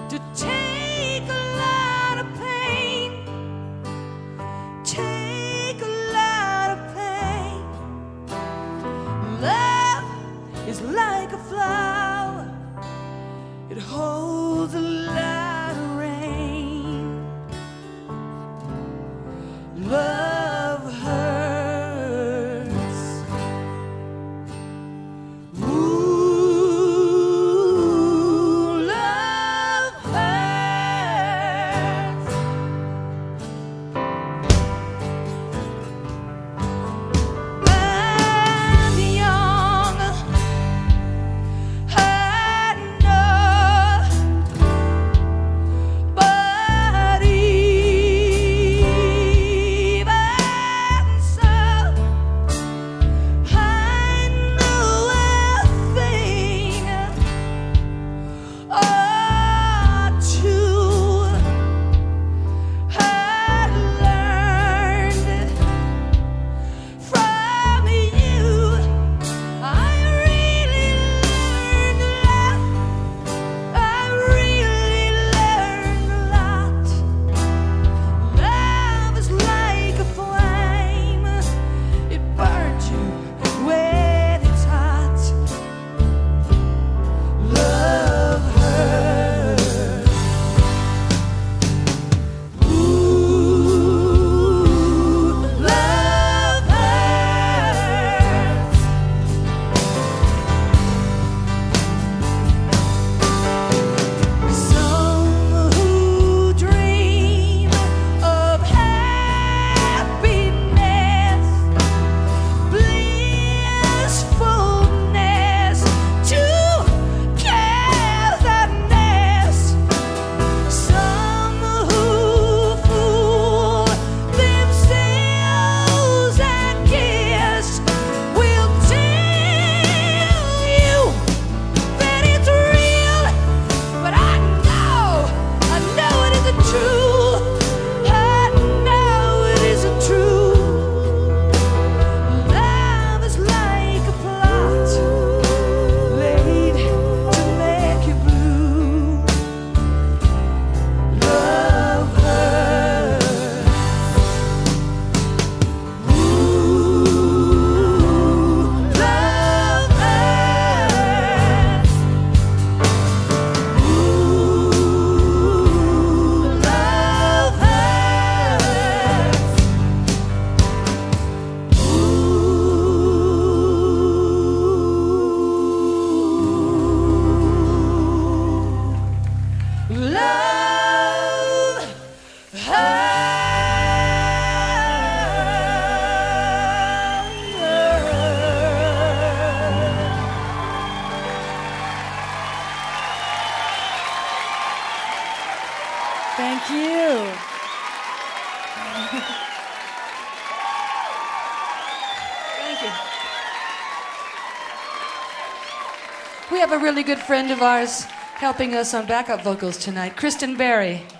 to take a lot of pain, take a lot of pain. Love is like a flower, it holds a lot of rain. Love hurts. Ooh, love hurts. I'm young, I know, but even so, I know a thing or two. I learned from you. I really learned a lot. I really learned a lot. Love is like a flame. It burns you when it's hot. Love hurts. Ooh, love hurts. Some who dream of happiness, blissfulness, togetherness. Some who fool themselves, I guess, will tell you that it's real, but I know it isn't true. I know it isn't true. Love is like a plot laid to make you blue. Love hurts. Ooh, love hurts. Ooh, love hurts. Love hurts. Thank you. Thank you. We have a really good friend of ours helping us on backup vocals tonight, Kristen Berry.